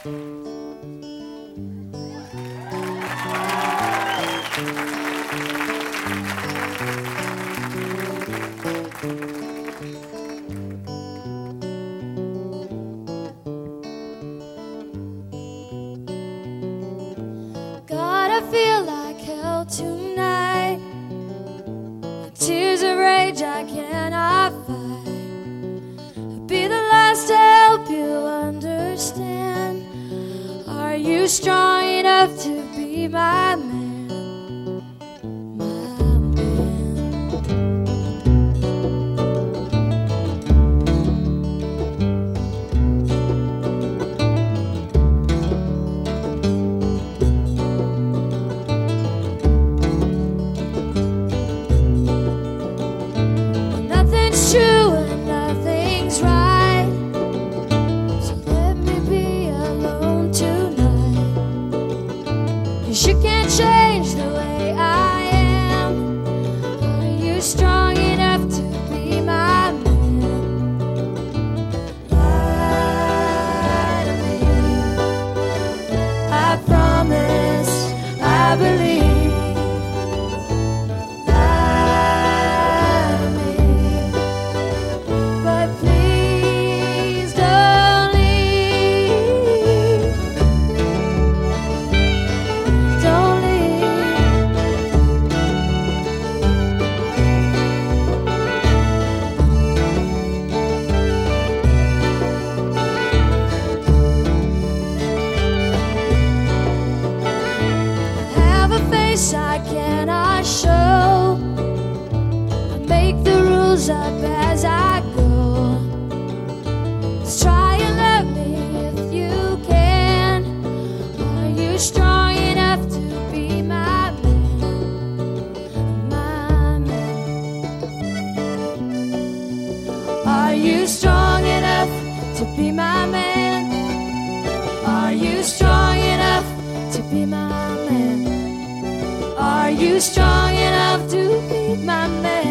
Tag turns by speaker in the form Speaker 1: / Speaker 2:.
Speaker 1: God, I feel like hell tonight. Tears of rage I cannot fight. Be the last to help you understand. Are you strong enough to be my man? My man. Nothing's true and nothing's right, so let me be alone tonight. 'Cause you can't change the way I am. Are you strong enough to be my man? Lie to me. I promise, I believe. I cannot show. I make the rules up as I go. Just try and love me if you can. Are you strong enough to be my man? My man. Are you strong enough to be my man? Are you strong enough to be my man? Are you strong enough to be my man?